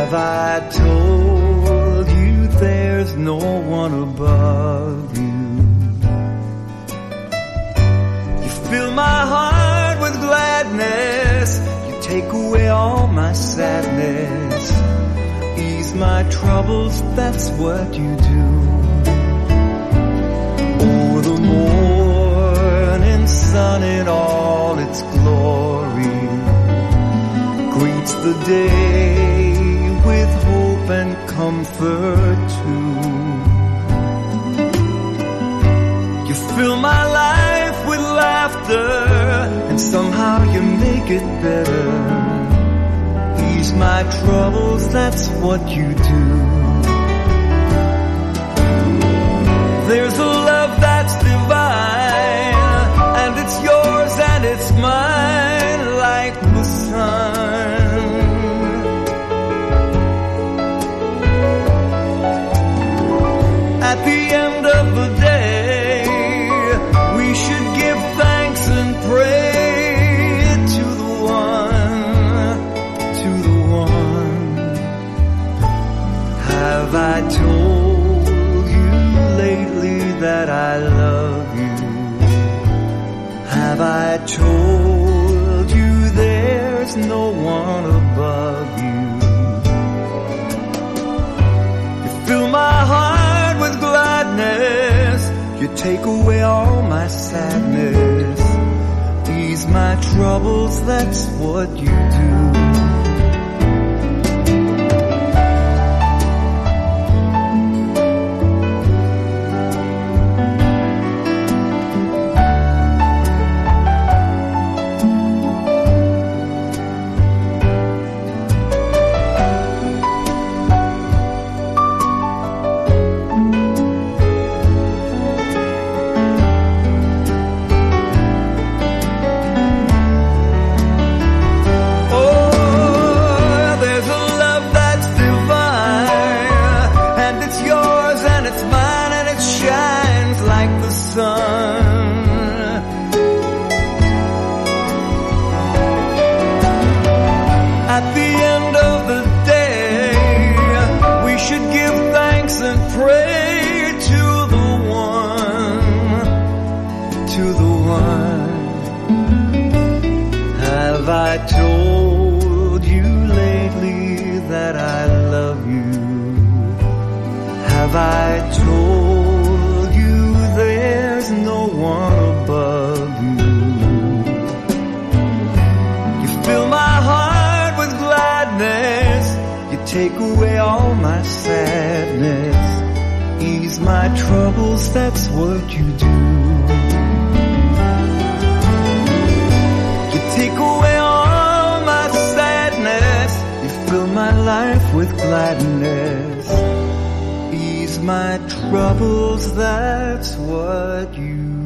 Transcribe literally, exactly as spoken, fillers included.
Have I told you there's no one above you? You fill my heart with gladness, you take away all my sadness, ease my troubles, that's what you do. Oh, the morning sun in all its glory greets the day with hope and comfort too. You fill my life with laughter, and somehow you make it better. Ease my troubles, that's what you do. There's a love that's divine, and it's yours and it's mine, like the sun. At the end of the day, we should give thanks and pray to the one, to the one. Have I told you lately that I love you? Have I told you there's no one above you? You fill my heart with gladness, you take away all my sadness, ease my troubles, that's what you do. At the end of the day, we should give thanks and pray to the one, to the one. Have I told you lately that I love you? Have I told you there's no one above you? You fill my heart with gladness, you take away all my sadness, ease my troubles, that's what you do. You take away all my sadness, you fill my life with gladness, ease my troubles, that's what you do.